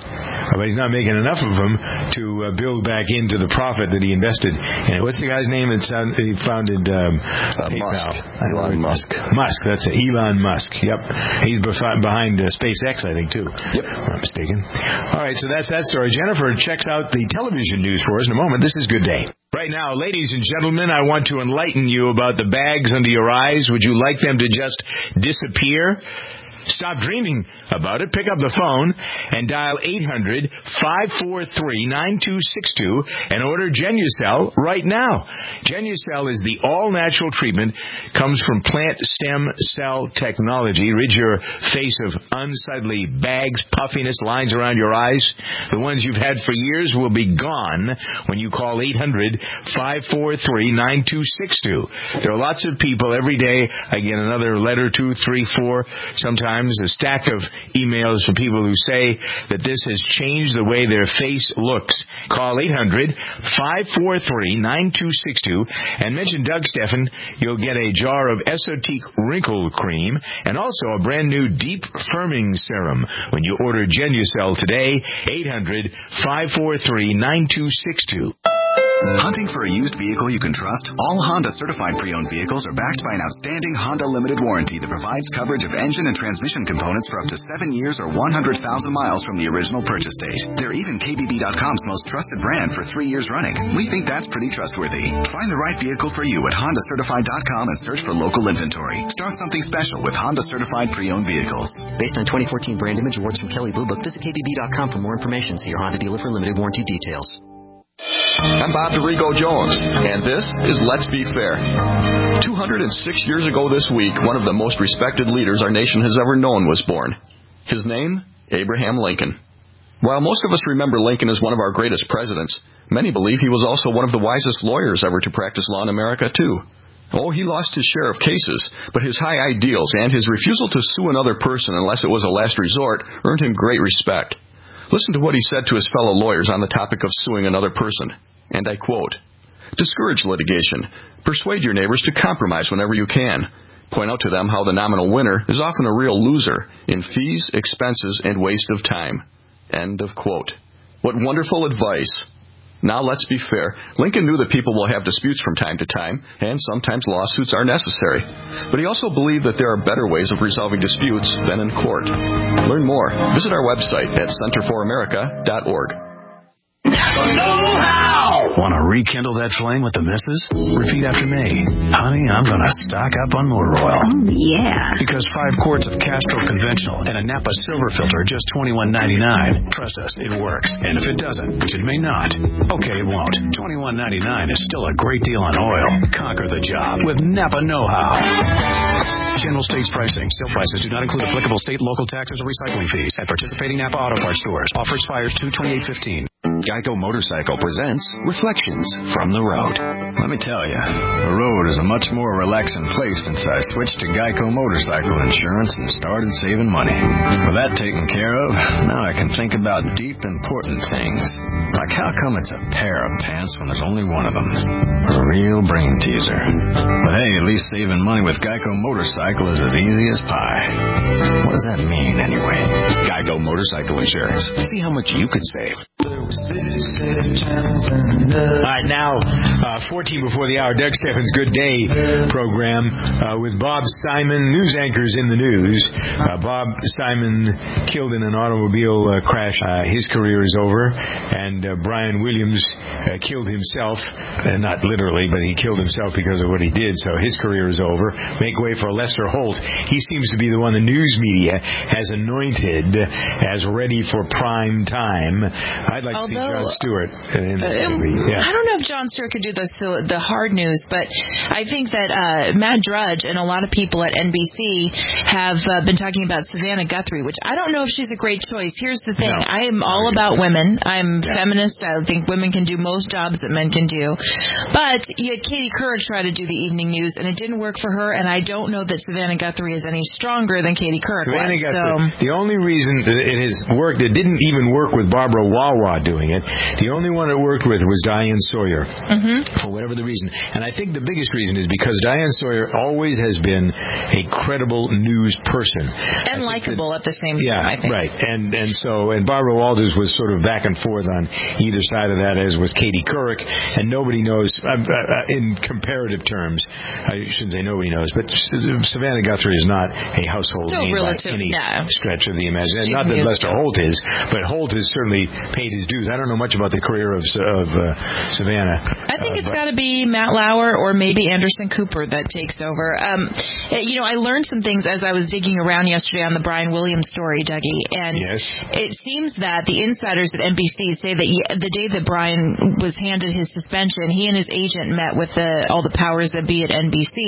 But he's not making enough of them to uh, build back into the profit that he invested in. What's the guy's name that he founded um, uh, PayPal? Musk. Elon Musk. Musk, that's it. Elon Musk. Yep. He's behind uh, SpaceX, I think, too. Yep. If I'm not mistaken. All right, so that's that story. Jennifer checks out the television news for us in a moment. This is Good Day. Right now, ladies and gentlemen, I want to enlighten you about the bags under your eyes. Would you like them to just disappear? Stop dreaming about it. Pick up the phone and dial eight hundred, five four three, nine two six two and order Genucel right now. Genucel is the all-natural treatment, comes from plant stem cell technology. Rid your face of unsightly bags, puffiness, lines around your eyes. The ones you've had for years will be gone when you call eight hundred, five four three, nine two six two. There are lots of people every day. I get another letter, two, three, four, sometimes a stack of emails from people who say that this has changed the way their face looks. Call eight hundred, five four three, nine two six two and mention Doug Steffen. You'll get a jar of Esotique Wrinkle Cream and also a brand new Deep Firming Serum when you order Genucel today. eight hundred, five four three, nine two six two. Hunting for a used vehicle you can trust? All Honda certified pre-owned vehicles are backed by an outstanding Honda limited warranty that provides coverage of engine and transmission components for up to seven years or one hundred thousand miles from the original purchase date. They're even K B B dot com's most trusted brand for three years running. We think that's pretty trustworthy. Find the right vehicle for you at Honda Certified dot com and search for local inventory. Start something special with Honda certified pre-owned vehicles. Based on twenty fourteen brand image awards from Kelley Blue Book, visit K B B dot com for more information. See your Honda dealer for limited warranty details. I'm Bob DeRigo Jones, and this is Let's Be Fair. two hundred six years ago this week, one of the most respected leaders our nation has ever known was born. His name, Abraham Lincoln. While most of us remember Lincoln as one of our greatest presidents, many believe he was also one of the wisest lawyers ever to practice law in America, too. Oh, he lost his share of cases, but his high ideals and his refusal to sue another person unless it was a last resort earned him great respect. Listen to what he said to his fellow lawyers on the topic of suing another person, and I quote, "Discourage litigation. Persuade your neighbors to compromise whenever you can. Point out to them how the nominal winner is often a real loser in fees, expenses, and waste of time." End of quote. What wonderful advice. Now let's be fair. Lincoln knew that people will have disputes from time to time, and sometimes lawsuits are necessary. But he also believed that there are better ways of resolving disputes than in court. Learn more. Visit our website at center for america dot org. Know-how! Want to rekindle that flame with the missus? Repeat after me. Honey, I'm going to stock up on motor oil. Oh, yeah. Because five quarts of Castrol Conventional and a Napa Silver Filter are just twenty-one ninety-nine. Trust us, it works. And if it doesn't, which it may not, okay, it won't. twenty-one ninety-nine is still a great deal on oil. Conquer the job with Napa Know-how. General States pricing. Sale prices do not include applicable state, local taxes, or recycling fees at participating Napa Auto Parts stores. Offer expires two twenty-eight fifteen. Geico Motorcycle presents Reflections from the Road. Let me tell you, the road is a much more relaxing place since I switched to Geico Motorcycle Insurance and started saving money. With that taken care of, now I can think about deep, important things. Like how come it's a pair of pants when there's only one of them? A real brain teaser. But hey, at least saving money with Geico Motorcycle is as easy as pie. What does that mean, anyway? Geico Motorcycle Insurance. See how much you could save. All right, now, uh, fourteen before the hour, Doug Steffens' Good Day program uh, with Bob Simon, news anchors in the news. Uh, Bob Simon killed in an automobile uh, crash. Uh, his career is over. And uh, Brian Williams uh, killed himself. Uh, not literally, but he killed himself because of what he did. So his career is over. Make way for Lester Holt. He seems to be the one the news media has anointed as ready for prime time. I'd like Although, to see Jon Stewart. In the um, movie. Yeah. I don't know if Jon Stewart could do the the hard news, but I think that uh, Matt Drudge and a lot of people at N B C have uh, been talking about Savannah Guthrie, which I don't know if she's a great choice. Here's the thing. No. I am all about women. I'm yeah. feminist. I think women can do most jobs that men can do. But you had Katie Couric try to do the evening news, and it didn't work for her, and I don't know that Savannah Guthrie is any stronger than Katie Couric Savannah was. Guthrie, So. the only reason that it has worked, it didn't even work with Barbara Wawa doing it. The only one it worked with was Diane Sawyer, mm-hmm. for whatever the reason. And I think the biggest reason is because Diane Sawyer always has been a credible news person. And likable at the same yeah, time, I think. right. And and so, and Barbara Walters was sort of back and forth on either side of that, as was Katie Couric. And nobody knows, uh, uh, in comparative terms, I shouldn't say nobody knows, but Savannah Guthrie is not a household Still name relative, by any yeah. stretch of the imagination. She's Not that Lester musical. Holt is, but Holt has certainly paid his dues. I don't know much about the career of, of uh, Savannah. I think uh, it's got to be Matt Lauer or maybe Anderson Cooper that takes over. Um, you know, I learned some things as I was digging around yesterday on the Brian Williams story, Dougie, and yes. it seems that the insiders at N B C say that the day that Brian was handed his suspension, he and his agent met with the all the powers that be at N B C,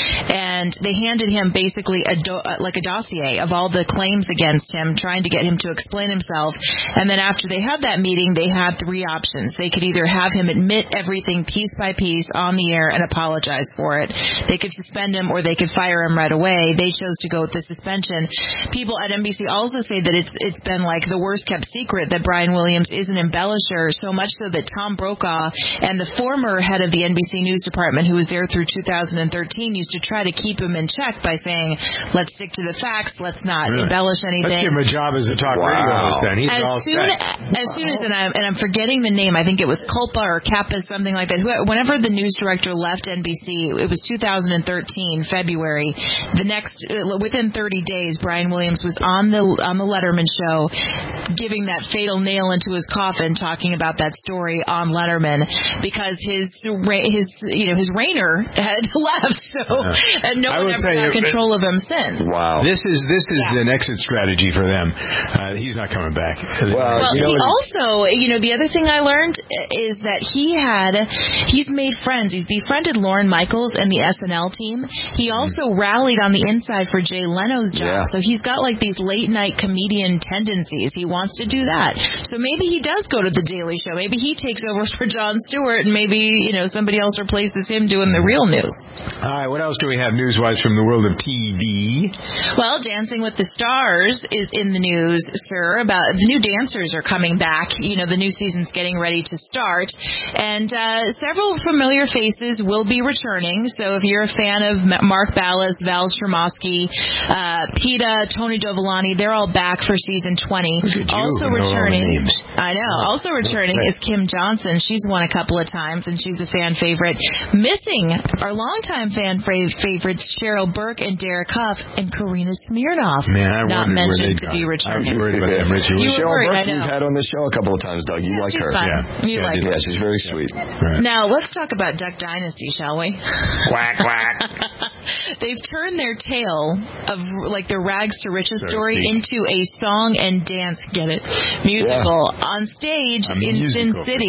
and they handed him basically a do, like a dossier of all the claims against him, trying to get him to explain himself. And then after they had that meeting, they had three options. They could either have him admit everything piece by piece on the air and apologize for it. They could suspend him, or they could fire him right away. They chose to go with the suspension. People at N B C also say that it's it's been like the worst kept secret that Brian Williams is an embellisher, so much so that Tom Brokaw and the former head of the N B C News Department, who was there through two thousand thirteen, used to try to keep him in check by saying, let's stick to the facts, let's not really? embellish anything. Let's give him a job as a talk wow. radio host then. He's as all soon, set. As soon as, and I'm, and I'm forgetting the name, I think it was Culpa or Kappa, something like that. Whenever the news director left N B C, it was two thousand thirteen, February. The next, within thirty days, Brian Williams was on the on the Letterman show, giving that fatal nail into his coffin, talking about that story on Letterman, because his his you know his reigner had left, so yeah. and no one ever got control of him since. Wow, this is this is yeah. an exit strategy for them. Uh, he's not coming back. Well, well you know, he also, you know, the other thing I learned is that he had he's made friends. He's befriended Lorne Michaels and the S N L team. He also mm. rallied on the inside for Jay Leno's job. Yeah. So he's got like these late night comedian tendencies. He wants to do that. So maybe he does go to the Daily Show. Maybe he takes over for Jon Stewart, and maybe, you know, somebody else replaces him doing the real news. All right, what else do we have news-wise from the world of T V? Well, Dancing with the Stars is in the news, sir. About the new dancers are coming back. You know, the new season's getting ready to start, and uh, several familiar faces will be returning. So if you're a fan of Mark Ballas, Val Schermosky, uh, PETA, Tony Dovolani, they're all back for season twenty. Also returning, I know. Also returning is Kim Johnson. She's won a couple of times, and she's a fan favorite. Missing our longtime fan favorites Cheryl Burke and Derek Huff and Karina Smirnoff. Man, I not mentioned to gone. be returning. I'm worried about them, Richie. You Cheryl worried, Burke, we've had on this show a couple of times, Doug. You yeah, like she's her? Fun. Yeah, you yeah, like yeah, her. she's very sweet. Right. Now let's talk about Duck Dynasty, shall we? Quack quack. They've turned their tale of like the rags to riches so story speak. into a song and dance, get it, musical yeah. on stage I'm in Sin City.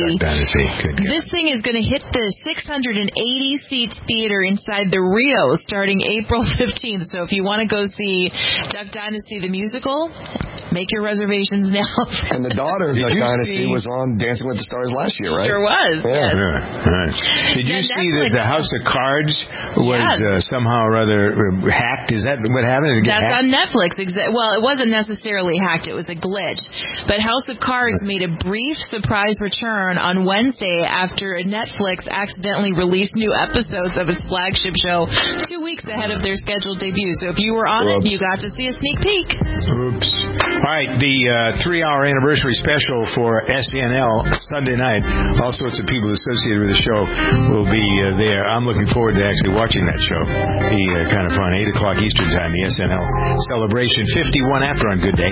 This thing is going to hit the six hundred eighty seat theater inside the Rio starting April fifteenth. So if you want to go see Duck Dynasty the musical, Make your reservations now. And the daughter of Did the you Dynasty see- was on Dancing with the Stars last year, right? Sure was. Yeah. Yes. Yeah, right. Did you Yeah, see Netflix- that the House of Cards was Yes. uh, somehow or other uh, hacked? Is that what happened? Did it get That's hacked? on Netflix. Exa- Well, it wasn't necessarily hacked. It was a glitch. But House of Cards made a brief surprise return on Wednesday after Netflix accidentally released new episodes of its flagship show two weeks ahead of their scheduled debut. So if you were on Oops. it, you got to see a sneak peek. Oops. All right, the uh, three-hour anniversary special for S N L Sunday night. All sorts of people associated with the show will be uh, there. I'm looking forward to actually watching that show. Be uh, kind of fun. eight o'clock Eastern Time, the S N L celebration. fifty-one after on Good Day.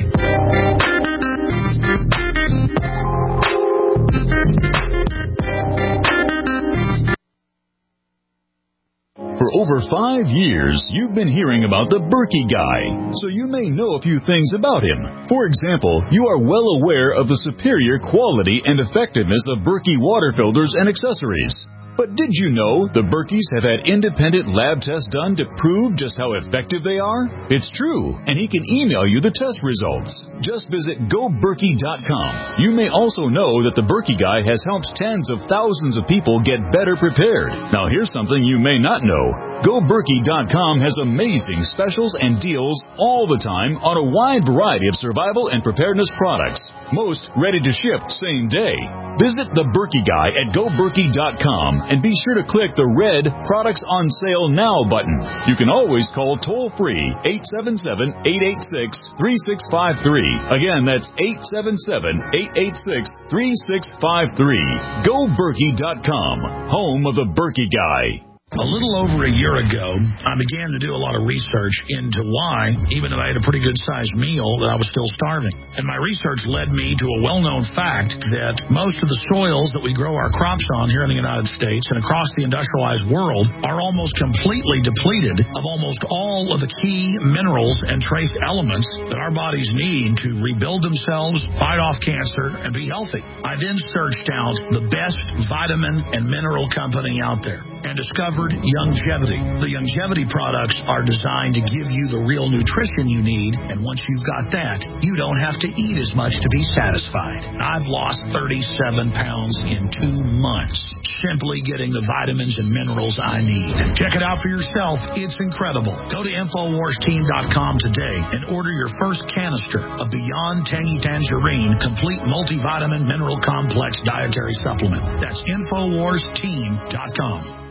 For over five years, you've been hearing about the Berkey Guy, so you may know a few things about him. For example, you are well aware of the superior quality and effectiveness of Berkey water filters and accessories. But did you know the Berkeys have had independent lab tests done to prove just how effective they are? It's true, and he can email you the test results. Just visit go berkey dot com. You may also know that the Berkey Guy has helped tens of thousands of people get better prepared. Now here's something you may not know. go berkey dot com has amazing specials and deals all the time on a wide variety of survival and preparedness products. Most ready to ship same day. Visit the Berkey Guy at go berkey dot com and be sure to click the red Products on Sale Now button. You can always call toll-free eight seven seven, eight eight six, three six five three. Again, that's eight seven seven, eight eight six, three six five three. go berkey dot com, home of the Berkey Guy. A little over a year ago, I began to do a lot of research into why, even though I had a pretty good-sized meal, that I was still starving. And my research led me to a well-known fact that most of the soils that we grow our crops on here in the United States and across the industrialized world are almost completely depleted of almost all of the key minerals and trace elements that our bodies need to rebuild themselves, fight off cancer, and be healthy. I then searched out the best vitamin and mineral company out there and discovered Youngevity. The Youngevity products are designed to give you the real nutrition you need, and once you've got that, you don't have to eat as much to be satisfied. I've lost thirty-seven pounds in two months, simply getting the vitamins and minerals I need. Check it out for yourself. It's incredible. Go to infowars team dot com today and order your first canister of Beyond Tangy Tangerine Complete Multivitamin Mineral Complex Dietary Supplement. That's infowars team dot com.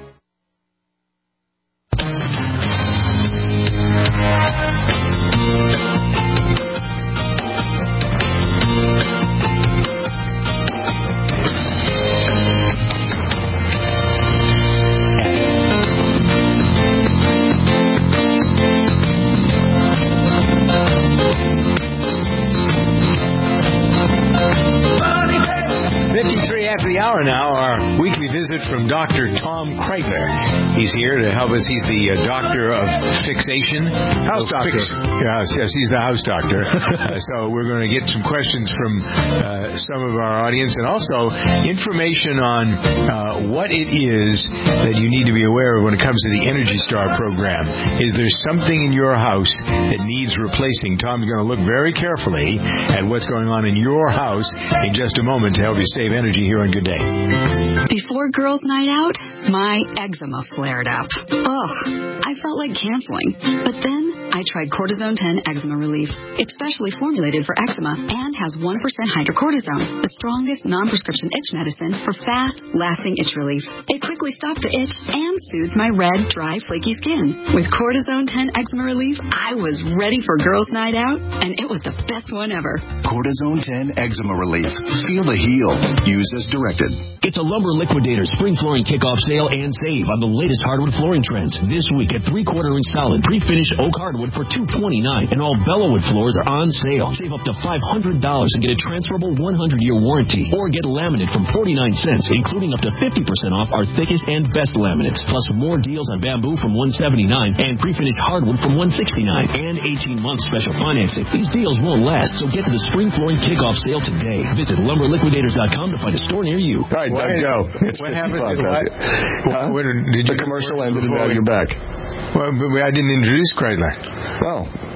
fifty-three after the hour now, our weekly visit from Doctor Tom Kreitler. He's here to help us. He's the uh, doctor of fixation. House Of doctor. Fix- yes, yes, he's the house doctor. uh, so we're going to get some questions from uh, some of our audience and also information on uh, what it is that you need to be aware of when it comes to the Energy Star program. Is there something in your house that needs replacing? Tom's going to look very carefully at what's going on in your house in just a moment to help you save energy here on Good Day. Before girls' night out, my eczema flared up. Ugh, I felt like canceling. But then I tried Cortisone ten Eczema Relief. It's specially formulated for eczema and has one percent hydrocortisone, the strongest non-prescription itch medicine for fast, lasting itch relief. It quickly stopped the itch and soothed my red, dry, flaky skin. With Cortisone ten Eczema Relief, I was ready for girls' night out, and it was the best one ever. Cortisone ten Eczema Relief. Feel the heal. Use as directed. It's a Lumber Liquidator Spring Flooring Kickoff Sale and save on the latest hardwood flooring trends. This week at three-quarter inch solid pre-finished oak hardwood for two hundred twenty-nine dollars, and all Bellawood floors are on sale. Save up to five hundred dollars and get a transferable one hundred year warranty, or get laminate from forty-nine cents, including up to fifty percent off our thickest and best laminates. Plus more deals on bamboo from one hundred seventy-nine dollars and pre-finished hardwood from one hundred sixty-nine dollars, and eighteen months special financing. These deals won't last, so get to the Spring Flooring Kickoff Sale today. Visit lumber liquidators dot com to find a store near you. All right, Doug, go. It's What fifty happened? bucks, What? that's it. Huh? What, did you the commercial ended and now you're back. Well, but I didn't introduce Kreitler. Well,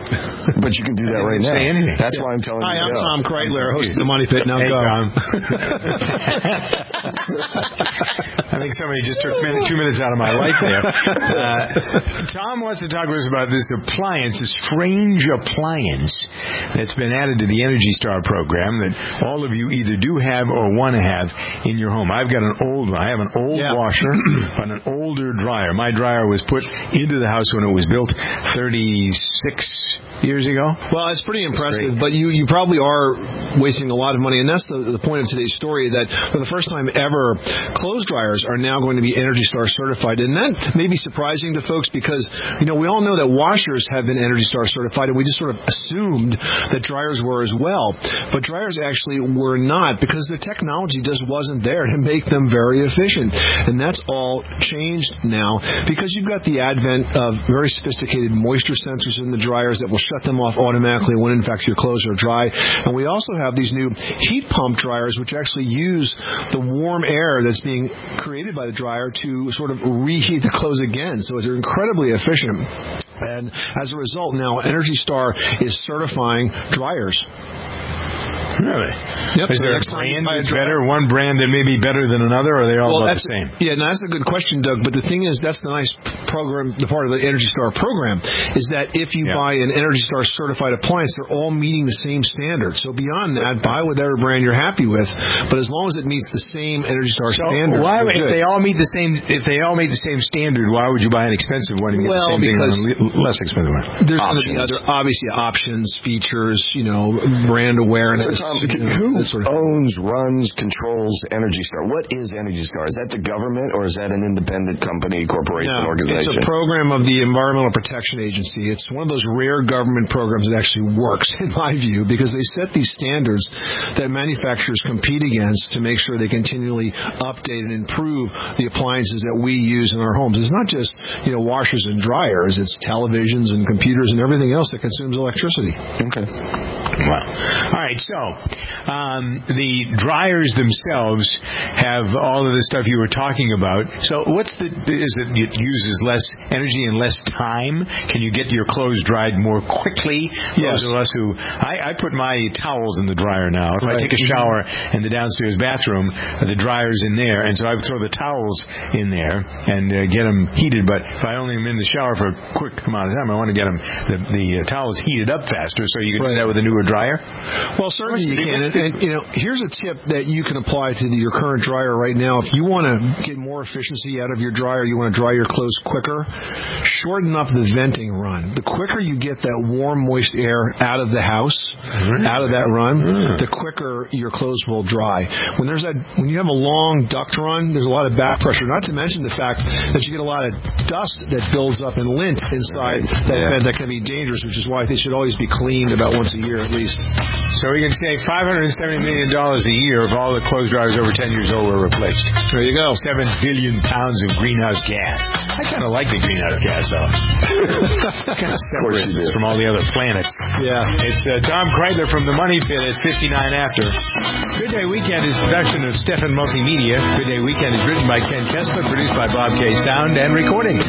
But you can do that right now. Say anything. That's why I'm telling Hi, you. I'm to go. Tom Kreitler, host of the Money Pit. Now hey, go. Tom. I think somebody just took minute, two minutes out of my life there. Uh, Tom wants to talk to us about this appliance, this strange appliance that's been added to the Energy Star program that all of you either do have or want to have in your home. I've got an old one. I have an old yeah. washer, but an older dryer. My dryer was put into the house when it was built thirty-six years ago. Well, it's pretty impressive, but you, you probably are wasting a lot of money, and that's the, the point of today's story, that for the first time ever, clothes dryers are now going to be Energy Star certified, and that may be surprising to folks because, you know, we all know that washers have been Energy Star certified, and we just sort of assumed that dryers were as well, but dryers actually were not because the technology just wasn't there to make them very efficient, and that's all changed now because you've got the advent of very sophisticated moisture sensors in the dryers that will shut them off automatically when, in fact, your clothes are dry. And we also have these new heat pump dryers, which actually use the warm air that's being created by the dryer to sort of reheat the clothes again. So they're incredibly efficient. And as a result, now Energy Star is certifying dryers. Really? Yep. Is So there a next time you brand buy a that's dryer- better? One brand that may be better than another, or are they all well, about that's, the same? Yeah, no, that's a good question, Doug. But the thing is, that's the nice program, the part of the Energy Star program, is that if you Yeah. buy an Energy Star certified appliance, they're all meeting the same standard. So beyond that, buy whatever brand you're happy with. But as long as it meets the same Energy Star So standard, why, we're if good. they all meet the same, if they all meet the same standard, why would you buy an expensive one and get Well, the same because thing on a less expensive one? There's going to be other, obviously, options, features, you know, brand awareness. So, Tom, you know, who that sort of owns, runs, controls Energy Star? What is Energy Star? Is that the government or is that an independent company, corporation, No, organization? it's a program of the Environmental Protection Agency. It's one of those rare government programs that actually works, in my view, because they set these standards that manufacturers compete against to make sure they continually update and improve the appliances that we use in our homes. It's not just, you know, washers and dryers. It's televisions and computers and everything else that consumes electricity. Okay. Wow. All right, so um, the dryers themselves have all of the stuff you were talking about. So what's the, is it, it uses less energy and less time? Can you get your clothes dried more quickly? Yes. Those of us who, I, I put my towels in the dryer now. If Right. I take a shower in the downstairs bathroom, the dryer's in there, and so I throw the towels in there and uh, get them heated. But if I only am in the shower for a quick amount of time, I want to get them, the, the uh, towels heated up faster, so you can Right. do that with a newer dryer? Well, certainly you can. And, and, you know, here's a tip that you can apply to the, your current dryer right now. If you want to get more efficiency out of your dryer, you want to dry your clothes quicker, shorten up the venting run. The quicker you get that warm, moist air out of the house, Really? out of that run, Mm. the quicker your clothes will dry. When there's that, when you have a long duct run, there's a lot of back pressure. Not to mention the fact that you get a lot of dust that builds up in lint inside that Yeah. vent that can be dangerous, which is why they should always be cleaned about once a year at least. So we can save five hundred seventy million dollars a year if all the clothes dryers over ten years old were replaced. There you go. Seven billion pounds of greenhouse gas. I kind of like the greenhouse gas, though. Kind of separates us from all the other planets. Yeah. It's uh, Tom Kreitler from the Money Pit at fifty-nine after. Good Day Weekend is a production of Stefan Multimedia. Good Day Weekend is written by Ken Kessler, produced by Bob K. Sound and recording.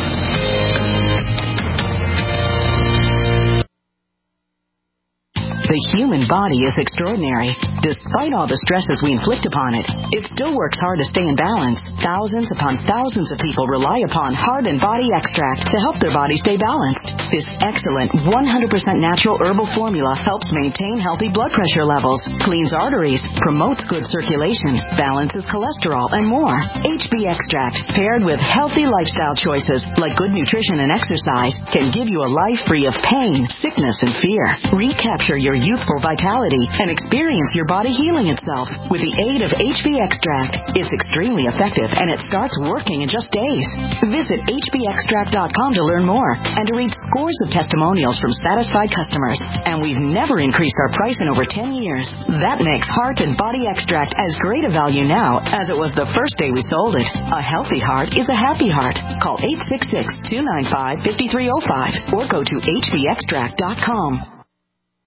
The human body is extraordinary. Despite all the stresses we inflict upon it, it still works hard to stay in balance. Thousands upon thousands of people rely upon Heart and Body Extract to help their body stay balanced. This excellent one hundred percent natural herbal formula helps maintain healthy blood pressure levels, cleans arteries, promotes good circulation, balances cholesterol, and more. H B Extract, paired with healthy lifestyle choices like good nutrition and exercise, can give you a life free of pain, sickness, and fear. Recapture your youthful vitality and experience your body healing itself with the aid of H B Extract. It's extremely effective and it starts working in just days. Visit H B extract dot com to learn more and to read scores of testimonials from satisfied customers. And we've never increased our price in over ten years. That makes Heart and Body Extract as great a value now as it was the first day we sold it. A healthy heart is a happy heart. Call eight six six, two nine five, five three zero five or go to H B extract dot com.